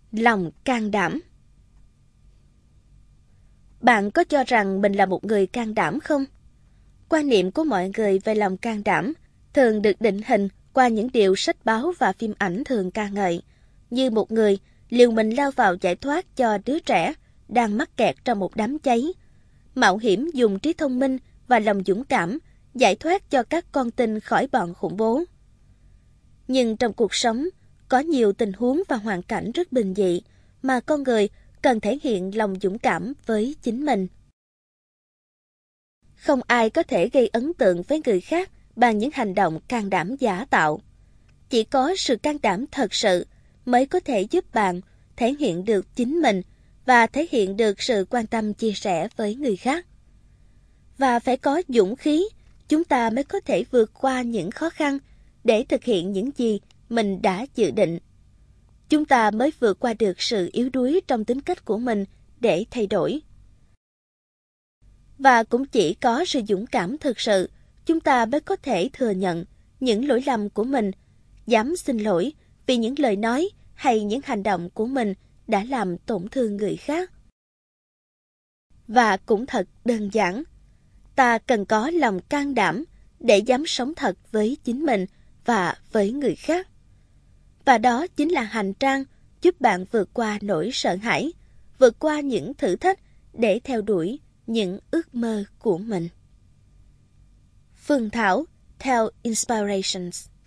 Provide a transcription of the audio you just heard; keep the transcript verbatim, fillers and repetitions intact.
Lòng can đảm. Bạn có cho rằng mình là một người can đảm không? Quan niệm của mọi người về lòng can đảm thường được định hình qua những điều sách báo và phim ảnh thường ca ngợi, như một người liều mình lao vào giải thoát cho đứa trẻ đang mắc kẹt trong một đám cháy, mạo hiểm dùng trí thông minh và lòng dũng cảm giải thoát cho các con tin khỏi bọn khủng bố. Nhưng trong cuộc sống, có nhiều tình huống và hoàn cảnh rất bình dị mà con người cần thể hiện lòng dũng cảm với chính mình. Không ai có thể gây ấn tượng với người khác bằng những hành động can đảm giả tạo. Chỉ có sự can đảm thật sự mới có thể giúp bạn thể hiện được chính mình và thể hiện được sự quan tâm chia sẻ với người khác. Và phải có dũng khí, chúng ta mới có thể vượt qua những khó khăn để thực hiện những gì mình đã dự định. Chúng ta mới vượt qua được sự yếu đuối trong tính cách của mình để thay đổi. Và cũng chỉ có sự dũng cảm thực sự, chúng ta mới có thể thừa nhận những lỗi lầm của mình, dám xin lỗi vì những lời nói hay những hành động của mình đã làm tổn thương người khác. Và cũng thật đơn giản, ta cần có lòng can đảm để dám sống thật với chính mình và với người khác. Và đó chính là hành trang giúp bạn vượt qua nỗi sợ hãi, vượt qua những thử thách để theo đuổi những ước mơ của mình. Phương Thảo, theo Inspirations.